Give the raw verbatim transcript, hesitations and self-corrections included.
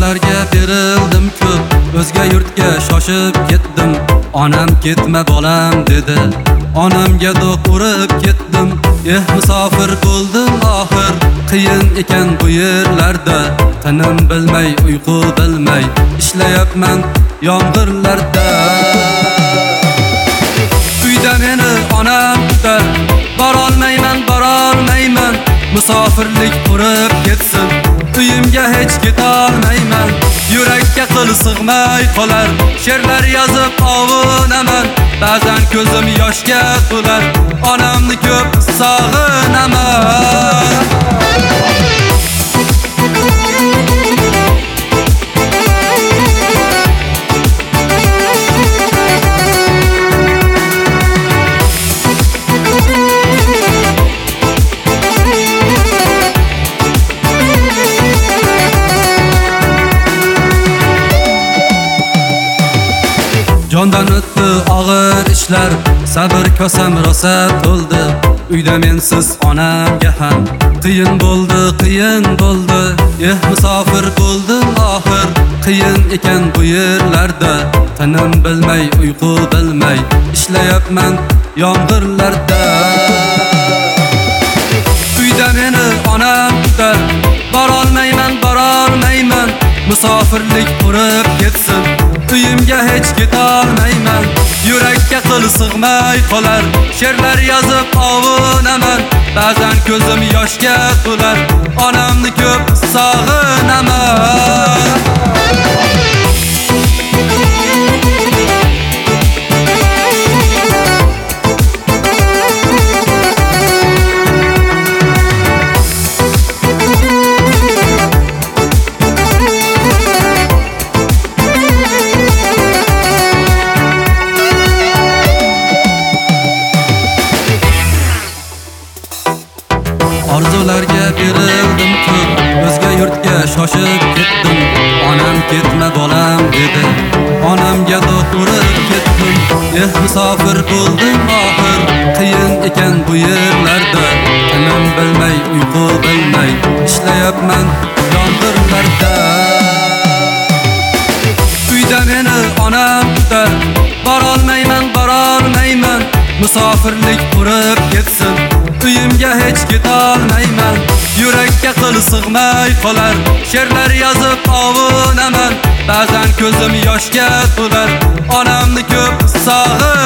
Orzularga berildim ko'p, o'zga yurtga shoshib ketdim. Onam ketma bolam dedi, onamga do'q urib ketdim. Eh musofir bo'ldim oxir, qiyin ekan bu yerlarda. Tinim bilmay, uyqu bilmay, ishlayapman yomg'irlarda. Uyda meni onam kutar, borolmayman, borolmayman. Musofirlik qurib ketsin, uyimga hech ketolmayman. Yurakka qil sig'may qolar, she'rlar yozib ovunaman. Ba'zan ko'zim yoshga to'lar, onamni ko'p sog'inaman. Jondan o'tdi og'ir ishlar, sabr kosam rosa to'ldi. Uyda mensiz onamga ham qiyin bo'ldi, qiyin bo'ldi. Eh musofir bo'ldim oxir, qiyin ekan bu yerlarda. Tinim bilmay, uyqu bilmay, ishlayapman yomg'irlarda. Uyda meni onam kutar, borolmayman, borolmayman. Musofirlik qurib ketsin, uyimga hech ketolmayman. Yurakka qil sig'may qolar, she'rlar yozib ovunaman. Ba'zan ko'zim yoshga to'lar, onamni ko'p sog'inaman. Orzularga berildim ko'p, o'zga yurtga shoshib ketdim. Onam ketma bolam dedi, onamga do'q urib ketdim. Eh musofir bo'ldim oxir, qiyin ekan bu yerlarda. Tinim bilmay, uyqu bilmay, ishlayapman yomg'irlarda. Uyda meni onam kutar, borolmayman, borolmayman. Musofirlik qurib ketsin, uyimga hech ketolmayman. Yurakka qil sig'may qolar, she'rlar yozib ovunaman. Ba'zan ko'zim yoshga to'lar, onamni ko'p sog'inaman.